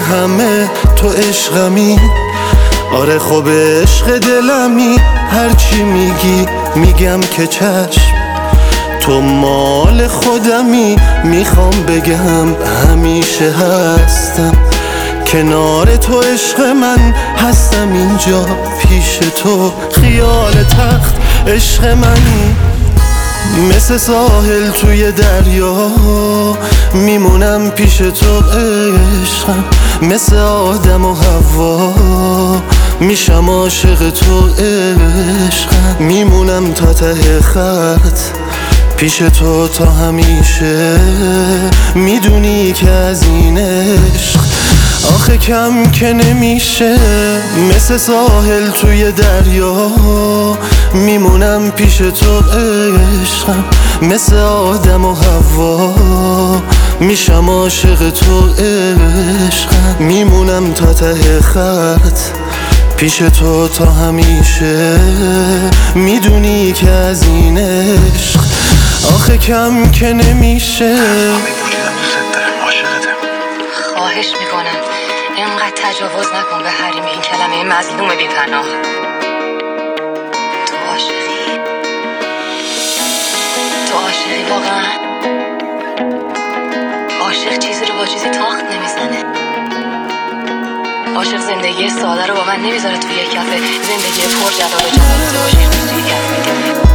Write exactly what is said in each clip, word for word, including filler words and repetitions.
همه تو عشقمی. آره خب عشق دلمی، هرچی میگی میگم که چشم. تو مال خودمی، میخوام بگم همیشه هستم کنار تو. عشق من هستم اینجا پیش تو، خیال تخت عشق من. مثل ساحل توی دریا میمونم پیش تو عشقم. مثل آدم و حوا میشم عاشق تو عشقم. میمونم تا ته خط پیش تو تا همیشه. میدونی که از این عشق آخه کم که نمیشه. مثل ساحل توی دریا میمونم پیش تو عشقم. مثل آدم و حوا میشم عاشق تو عشقم. میمونم تا ته خط پیش تو تا همیشه. میدونی که از این عشق آخه کم که نمیشه. خواهش میکنم اینقدر تجاوز نکن به حریم این کلمه مظلوم بی پناه. تو عاشقی؟ تو عاشقی واقعا؟ عاشق چیزی رو با چیزی تاخت نمیزنه. عاشق زندگی ساده رو با من نمیذاره توی یک کفه. زندگی پر جلال و جمال تو عاشق توی یک کف میدونه.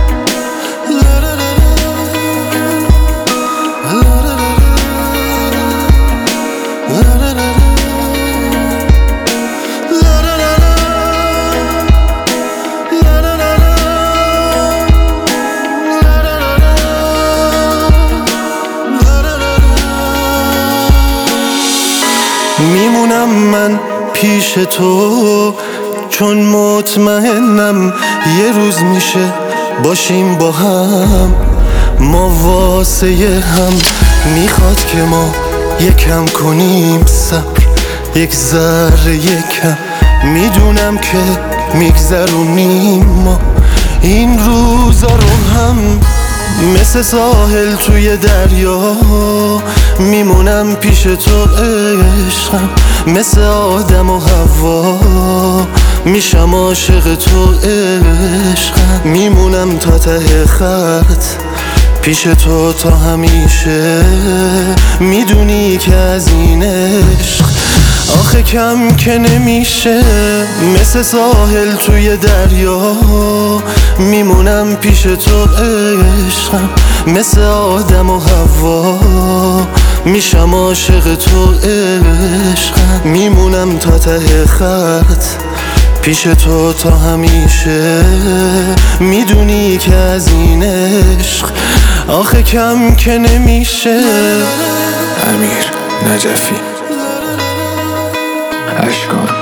میمونم من پیش تو چون مطمئنم یه روز میشه باشیم با هم. ما واسه هم میخواد که ما یکم کنیم صبر، یک ذره یکم. میدونم که میگذرونیم ما این روزا رو هم. مثل ساحل توی دریا میمونم پیش تو عشقم. مثل آدم و حوا میشم عاشق تو عشقم. میمونم تا ته خط پیش تو تا همیشه. میدونی که از این عشق آخه کم که نمیشه. مثل ساحل توی دریا میمونم پیش تو عشقم. مثل آدم و حوا میشم عاشق تو عشقم. میمونم تا ته خط پیش تو تا همیشه. میدونی که از این عشق آخه کم که نمیشه. امیر نجفی اشکان